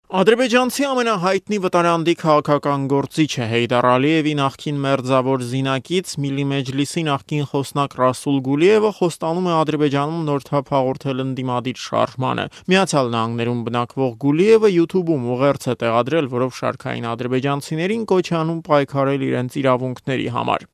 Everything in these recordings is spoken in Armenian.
Ադրբեջանցի ամենահայտնի վտարանդի քաղաքական գործիչը Հեյդար Ալիևի նախկին մերձավոր զինակից Միլի Մեջլիսի նախկին խոսնակ Ռասուլ Գուլիևը խոստանում է Ադրբեջանում նոր թափ հաղորդել ընդդիմադիր շարժմանը։ Միացյալ Նահանգներում բնակվող Գուլիևը YouTube-ում ուղերձ է տեղադրել, որով շարքային ադրբեջանցիներին կոչ է անում պայքարել իրենց իրավունքների համար։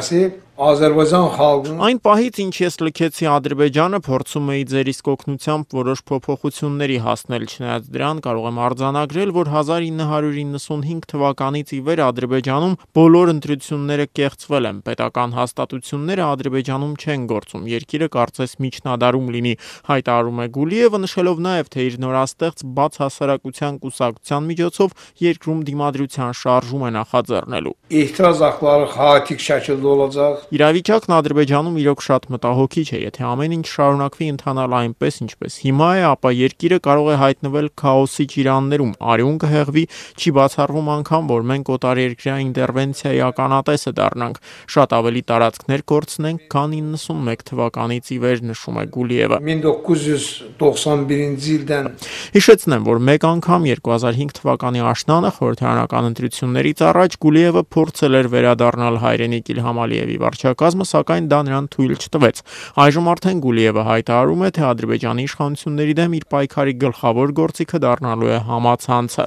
Այն պահից, ինչ ես լքեցի Ադրբեջանը, փորձում էի ձեր իսկ օգնությամբ որոշ փոփոխությունների հասնել, չնայած դրան կարող եմ արձանագրել, որ 1995 թվականից ի վեր Ադրբեջանում բոլոր ընտրությունները կեղծվել են, պետական հաստատությունները Ադրբեջանում չեն գործում, երկիրը կարծես միջնադարում լինի, հայտարարում է Գուլիևը, նշելով նաև, թե իր նորաստեղծ բաց հասարակության կուսակցության միջոցով երկրում դիմադրության շարժում է նախաձեռնելու։ Իրավիճակն Ադրբեջանում իրոք շատ մտահոգիչ է, եթե ամեն ինչ շարունակվի ընթանալ այնպես, ինչպես հիմա է, ապա երկիրը կարող է հայտնվել քաոսի ճիրաններում, արյուն կհեղվի, չի բացառվում անգամ, որ մենք օտարերկրյա ինտերվենցիայի ականատեսը դառնանք, շատ ավելի տարածքներ կորցնենք, քան 91 թվականից ի վեր, նշում է Գուլիևը։ 1991-ից Հիշեցնեմ, որ մեկ անգամ 2005 թվականի աշնանը խորհրդարանական ընտրություններից առաջ Գուլիևը փորձել էր վերադառնալ հայրենիք Իլհամ Ալիևի վարչակազմը, սակայն դա նրան թույլ չտվեց։ Այժմ արդեն Գուլիևը հայտարարում է, թե Ադրբեջանի իշխանությունների դեմ իր պայքարի գլխավոր գործիքը դառնալու է համացանցը։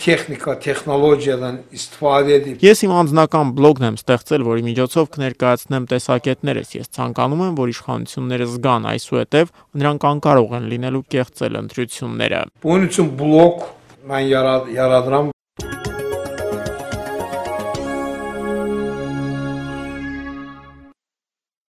Ես իմ անձնական բլոգն եմ ստեղծել, որի միջոցով կներկայացնեմ տեսակետներս։ Ես ցանկանում եմ, որ իշխանությունները զգան այսուհետև նրանք անկարող են լինելու կեղծել ընտրությունները։ Bunun üçün blog mən yaradıram.